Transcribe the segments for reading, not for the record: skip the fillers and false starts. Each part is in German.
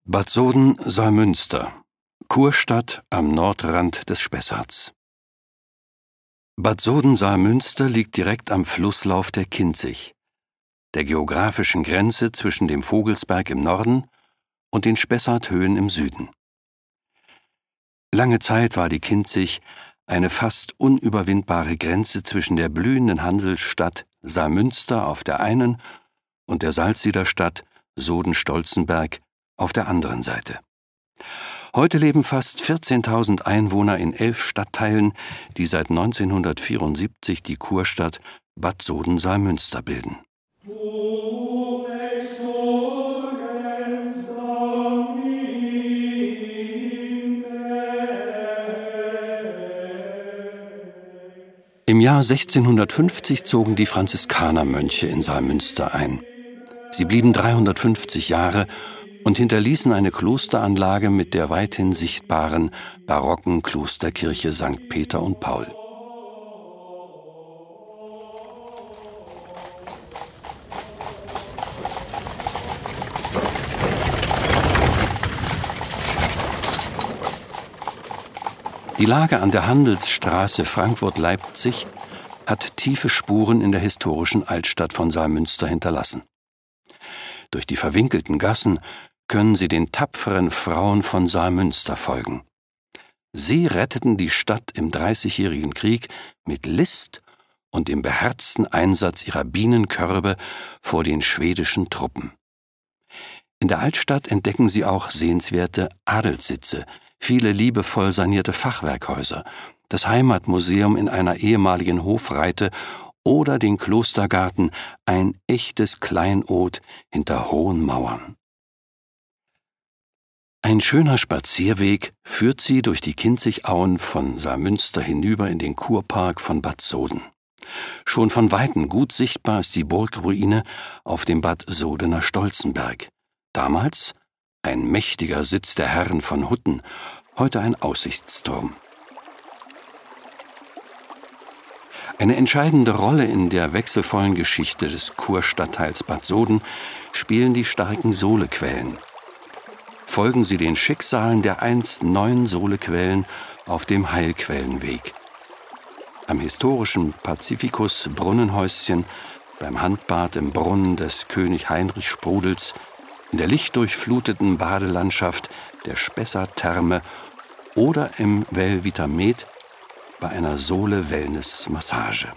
Bad Soden-Salmünster, Kurstadt am Nordrand des Spessarts. Bad Soden-Salmünster liegt direkt am Flusslauf der Kinzig, der geografischen Grenze zwischen dem Vogelsberg im Norden und den Spessarthöhen im Süden. Lange Zeit war die Kinzig eine fast unüberwindbare Grenze zwischen der blühenden Handelsstadt Salmünster auf der einen und der Salzsiederstadt Soden-Stolzenberg auf der anderen Seite. Heute leben fast 14.000 Einwohner in 11 Stadtteilen, die seit 1974 die Kurstadt Bad Soden-Salmünster bilden. Im Jahr 1650 zogen die Franziskanermönche in Salmünster ein. Sie blieben 350 Jahre und hinterließen eine Klosteranlage mit der weithin sichtbaren barocken Klosterkirche St. Peter und Paul. Die Lage an der Handelsstraße Frankfurt-Leipzig hat tiefe Spuren in der historischen Altstadt von Salmünster hinterlassen. Durch die verwinkelten Gassen können Sie den tapferen Frauen von Salmünster folgen. Sie retteten die Stadt im Dreißigjährigen Krieg mit List und dem beherzten Einsatz ihrer Bienenkörbe vor den schwedischen Truppen. In der Altstadt entdecken Sie auch sehenswerte Adelssitze, viele liebevoll sanierte Fachwerkhäuser, das Heimatmuseum in einer ehemaligen Hofreite oder den Klostergarten, ein echtes Kleinod hinter hohen Mauern. Ein schöner Spazierweg führt Sie durch die Kinzigauen von Salmünster hinüber in den Kurpark von Bad Soden. Schon von Weitem gut sichtbar ist die Burgruine auf dem Bad Sodener Stolzenberg. Damals ein mächtiger Sitz der Herren von Hutten, heute ein Aussichtsturm. Eine entscheidende Rolle in der wechselvollen Geschichte des Kurstadtteils Bad Soden spielen die starken Sohlequellen. Folgen Sie den Schicksalen der einst 9 Sohlequellen auf dem Heilquellenweg. Am historischen Pazifikus-Brunnenhäuschen, beim Handbad im Brunnen des König-Heinrich-Sprudels, in der lichtdurchfluteten Badelandschaft der Spessarttherme oder im Velvitamed bei einer Sohle-Wellness-Massage.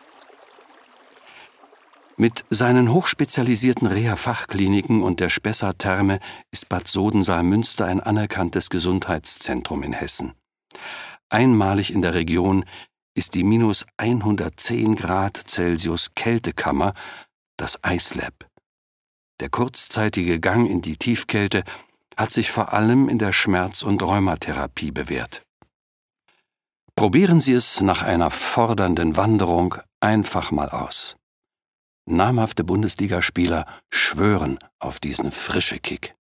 Mit seinen hochspezialisierten Reha-Fachkliniken und der Spessarttherme ist Bad Soden-Salmünster ein anerkanntes Gesundheitszentrum in Hessen. Einmalig in der Region ist die minus 110 Grad Celsius Kältekammer, das iCelab. Der kurzzeitige Gang in die Tiefkälte hat sich vor allem in der Schmerz- und Rheumatherapie bewährt. Probieren Sie es nach einer fordernden Wanderung einfach mal aus. Namhafte Bundesligaspieler schwören auf diesen frischen Kick.